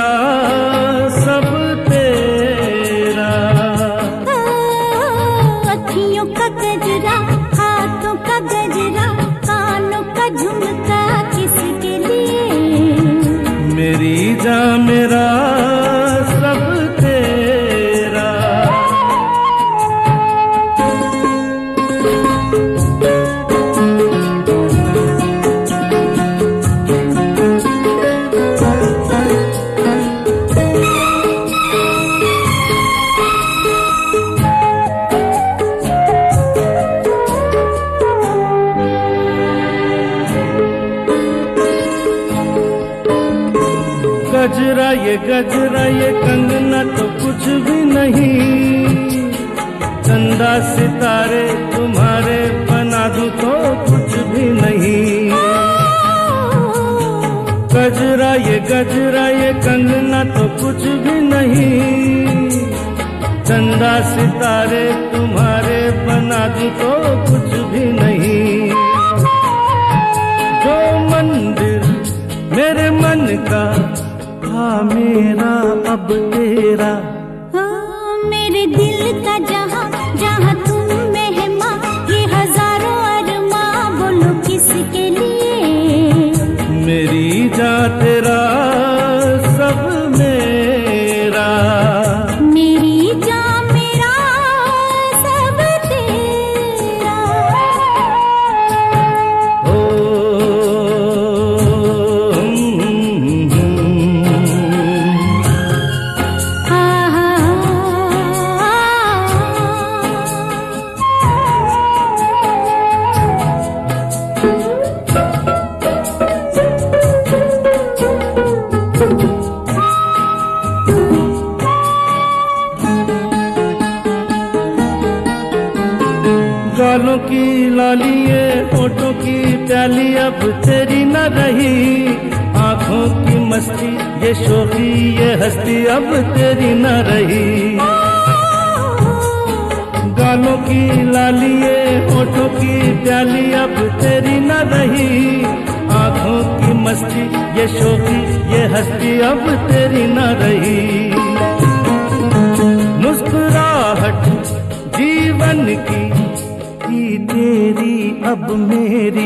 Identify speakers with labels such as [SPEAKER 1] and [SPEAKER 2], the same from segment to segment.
[SPEAKER 1] मेरा सब तेरा।
[SPEAKER 2] अखियों का गजरा, हाथों का गजरा, कानों का झुमका किसके लिए?
[SPEAKER 1] मेरी जान मेरा सब तेरा। गजरा ये कंगना तो कुछ भी नहीं, चंदा सितारे तुम्हारे बना दूं तो कुछ भी नहीं। गजरा ये कंगना तो कुछ भी नहीं, चंदा सितारे तुम्हारे बना दूं तो कुछ भी नहीं। जो मंदिर मेरे मन का हाँ मेरा अब तेरा।
[SPEAKER 2] मेरे दिल का जहाँ जहाँ तुम मेहमां, ये हजारों अरमां बोलो किसके लिए?
[SPEAKER 1] मेरी जान तेरा सब मेरा।
[SPEAKER 2] मेरी जान मेरा सब तेरा।
[SPEAKER 1] गालों की लालिए होठों की प्याली अब तेरी न रही, आँखों की मस्ती ये शोखी ये हस्ती अब तेरी न रही। गालों की लालिए होठों की प्याली अब तेरी न रही, आँखों की मस्ती ये शोखी ये हस्ती अब तेरी न रही। मुस्कुराहट जीवन की तेरी अब मेरी।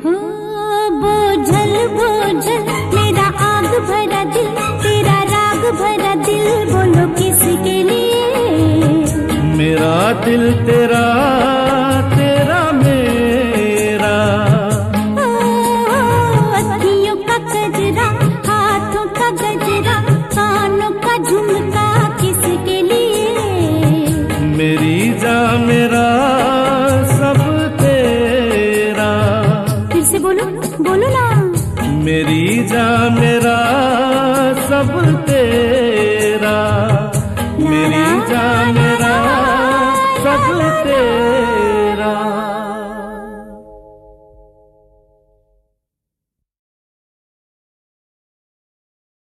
[SPEAKER 2] बोझल बोझल मेरा आग भरा दिल, तेरा राग भरा दिल बोलो किसके लिए?
[SPEAKER 1] मेरा दिल तेरा तेरा मेरा।
[SPEAKER 2] अखियों का गजरा, हाथों का गजरा, कानों का झुमका किसके लिए?
[SPEAKER 1] मेरी जान मेरा सब तेरा।
[SPEAKER 2] फिर से बोलो बोलो ना।
[SPEAKER 1] मेरी जान मेरा सब तेरा। मेरी जान मेरा सब तेरा।